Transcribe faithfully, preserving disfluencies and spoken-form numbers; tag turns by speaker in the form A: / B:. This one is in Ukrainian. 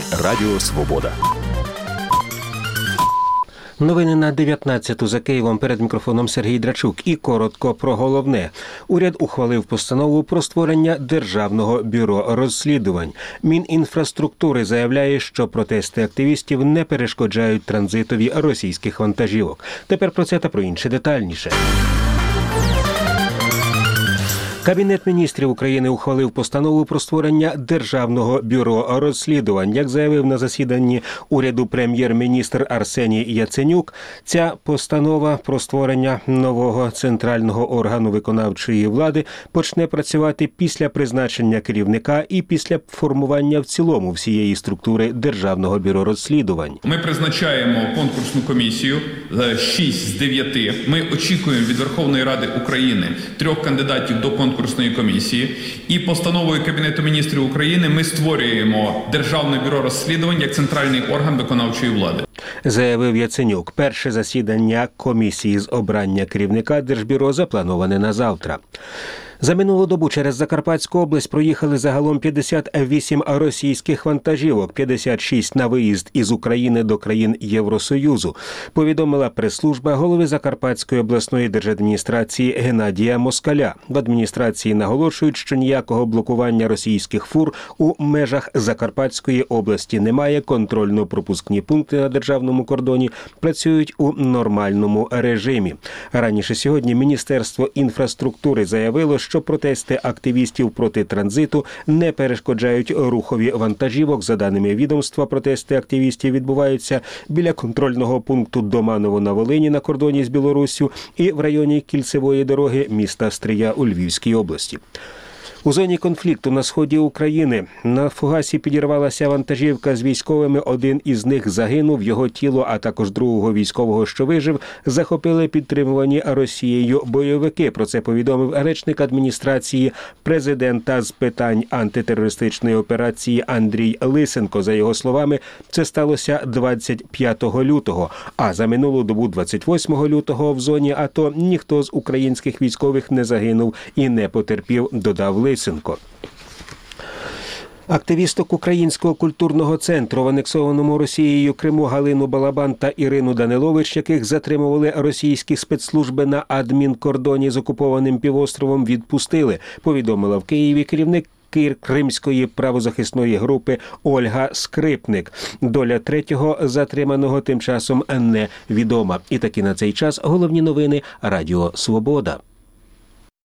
A: Радіо Свобода.
B: Новини на дев'ятнадцяту за Києвом. Перед мікрофоном Сергій Драчук. І коротко про головне. Уряд ухвалив постанову про створення Державного бюро розслідувань. Мінінфраструктури заявляє, що протести активістів не перешкоджають транзитові російських вантажівок. Тепер про це та про інше детальніше. Кабінет міністрів України ухвалив постанову про створення Державного бюро розслідувань. Як заявив на засіданні уряду прем'єр-міністр Арсеній Яценюк, ця постанова про створення нового центрального органу виконавчої влади почне працювати після призначення керівника і після формування в цілому всієї структури Державного бюро розслідувань.
C: Ми призначаємо конкурсну комісію шість з дев'яти. Ми очікуємо від Верховної Ради України трьох кандидатів до конкурсної конкурсної комісії, і постановою Кабінету міністрів України ми створюємо Державне бюро розслідувань як центральний орган виконавчої влади.
B: Заявив Яценюк. Перше засідання комісії з обрання керівника Держбюро заплановане на завтра. За минулу добу через Закарпатську область проїхали загалом п'ятдесят вісім російських вантажівок, п'ятдесят шість на виїзд із України до країн Євросоюзу, повідомила прес-служба голови Закарпатської обласної держадміністрації Геннадія Москаля. В адміністрації наголошують, що ніякого блокування російських фур у межах Закарпатської області немає. Контрольно-пропускні пункти на державному кордоні працюють у нормальному режимі. Раніше сьогодні Міністерство інфраструктури заявило, що протести активістів проти транзиту не перешкоджають рухові вантажівок. За даними відомства, протести активістів відбуваються біля контрольного пункту Доманово на Волині на кордоні з Білоруссю і в районі кільцевої дороги міста Стрия у Львівській області. У зоні конфлікту на сході України на фугасі підірвалася вантажівка з військовими. Один із них загинув, його тіло, а також другого військового, що вижив, захопили підтримувані Росією бойовики. Про це повідомив речник адміністрації президента з питань антитерористичної операції Андрій Лисенко. За його словами, це сталося двадцять п'ятого лютого, а за минулу добу двадцять восьмого лютого в зоні АТО ніхто з українських військових не загинув і не потерпів, додав Лисенко. Активісток Українського культурного центру в анексованому Росією Криму Галину Балабан та Ірину Данилович, яких затримували російські спецслужби на адмінкордоні з окупованим півостровом, відпустили, повідомила в Києві керівник Кримської правозахисної групи Ольга Скрипник. Доля третього затриманого тим часом невідома. І таки на цей час головні новини Радіо Свобода.